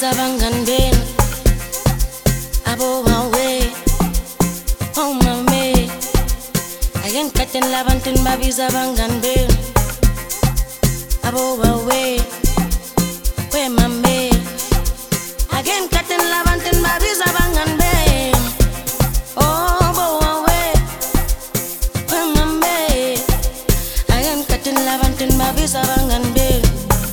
abangan ben abo wawe oh mame ayen katen labanten babis abangan ben abo wawe we mame ayen katen labanten babis abangan ben oh bo wawe we mame ayen katen labanten babis abangan ben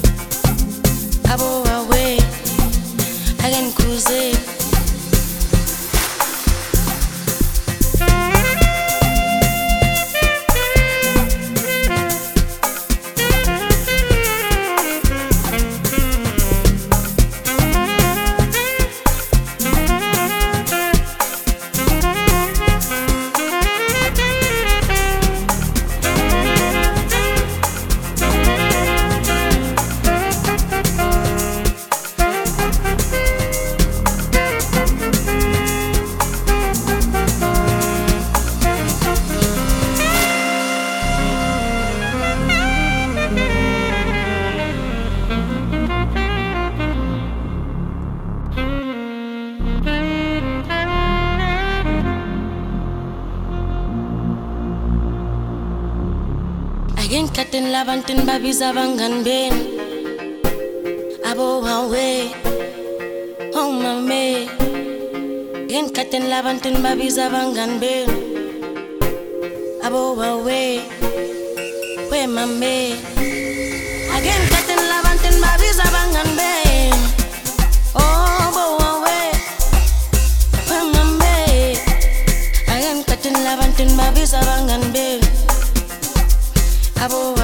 abo wawe agen cruise agen katen labanten babis abangan ben abo wawe oh mame agen katen labanten babis abangan ben abo wawe we mame agen katen labanten babis abangan ben oh bo wawe we mame agen katen labanten babis abangan ben abo